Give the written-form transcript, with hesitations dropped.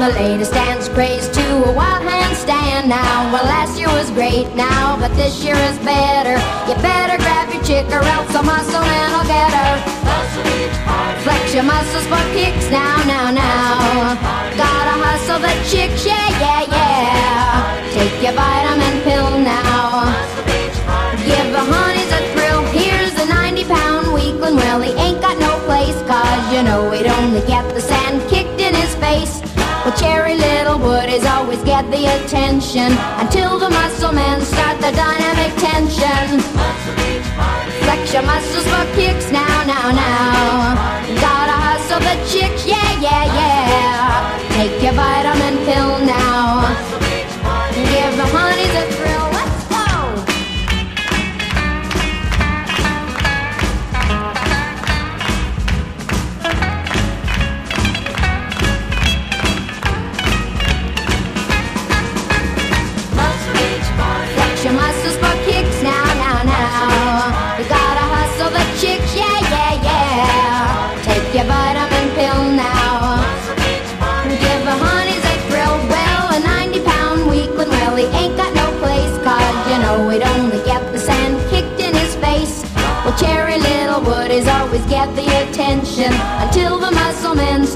the latest dance craze to a wild handstand now. Well, last year was great now, but this year is better. You better grab your chick or else a muscle man will get her. Flex your muscles for kicks now, now, now. Gotta hustle the chicks, yeah, yeah, yeah. Take your vitamin pill now. Give the honeys a thrill. Here's the 90-pound weakling. Well, he ain't got no place, cause you know he'd only get the sand kicked in his face. Well, Cherry Littlewood always get the attention until the muscle men start the dynamic tension. Flex your muscles for kicks now, now, now. Gotta hustle the chicks, yeah, yeah, yeah. Take your vitamin pill now. Give the honeys a thrill. Let's go! Flex your muscles for kicks now, now, now. You gotta hustle the chicks, yeah, yeah, yeah. Take your vitamin pill now. Give the honeys a thrill. Well, a 90-pound weakling, well, he ain't got no place, cause you know he'd only get the sand kicked in his face. Well, Cherry Littlewood always get the attention until the muscle men